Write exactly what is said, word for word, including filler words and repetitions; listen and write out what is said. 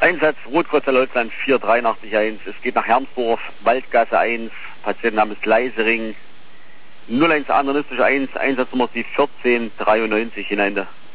Einsatz Rotkreuz Deutschland vier drei acht eins. Es geht nach Hermsdorf, Waldgasse eins, Patientenname ist Leisering, null eins aneurystische eins, Einsatznummer ist die vierzehn dreiundneunzig hinein.